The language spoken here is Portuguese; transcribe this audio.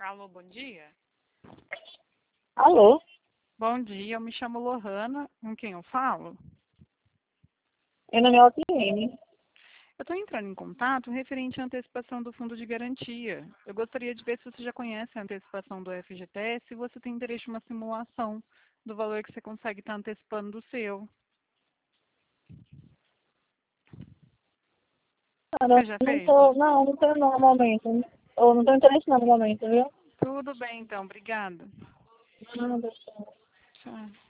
Alô, bom dia. Alô? Bom dia, eu me chamo Lohana, com quem eu falo? Meu nome é Otiene. Eu estou entrando em contato referente à antecipação do fundo de garantia. Eu gostaria de ver se você já conhece a antecipação do FGTS, se você tem interesse em uma simulação do valor que você consegue estar antecipando do seu. Você já fez? Não tô no momento. Ou não tô interessado no momento, viu? Tudo bem, então. Obrigada. Nada. Tchau.